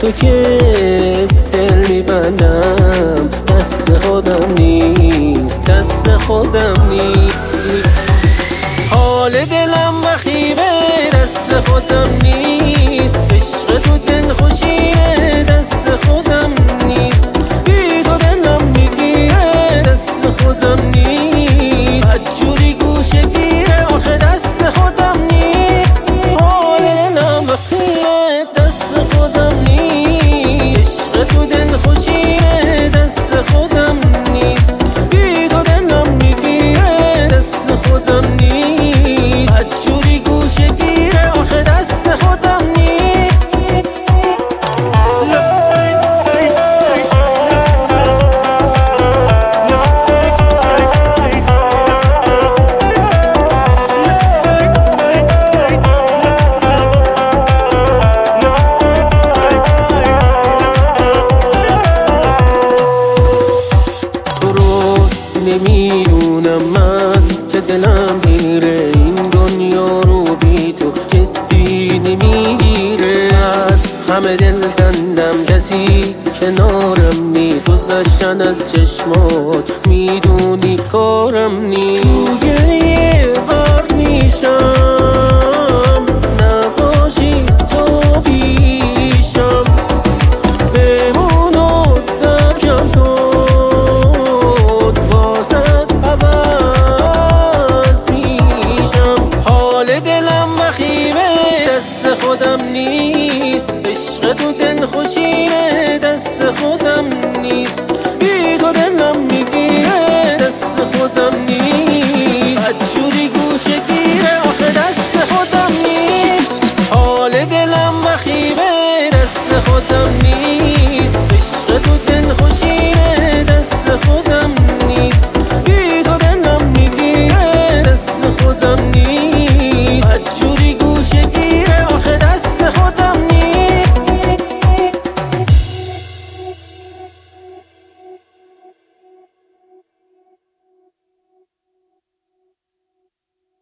تو که دل میبندم، دست خودم نیست، دست خودم نیست. حال دلم وخیمه، دست خودم نیست. عشق تو دل خوشیه، دست خودم نیست. بی تو دلم میگیره، دست خودم نیست. بدجوری گوشه گیره، آخه دست خودم نیست. حال دلم وخیمه، دست خودم نیست. عشق تو دل خوشیه، دست خودم نیست. بی تو دلم میگیره، دست خودم نیست. بدجوری گوشه گیره، آخه دست خودم نیست. نمیدونم من که دلم میره، این دنیا رو بی تو جدی نمیگیره. از همه دل کندم، کسی کنارم نیست. گذشتن از چشمات میدونی کارم نیست. تو گریه غرق میشم،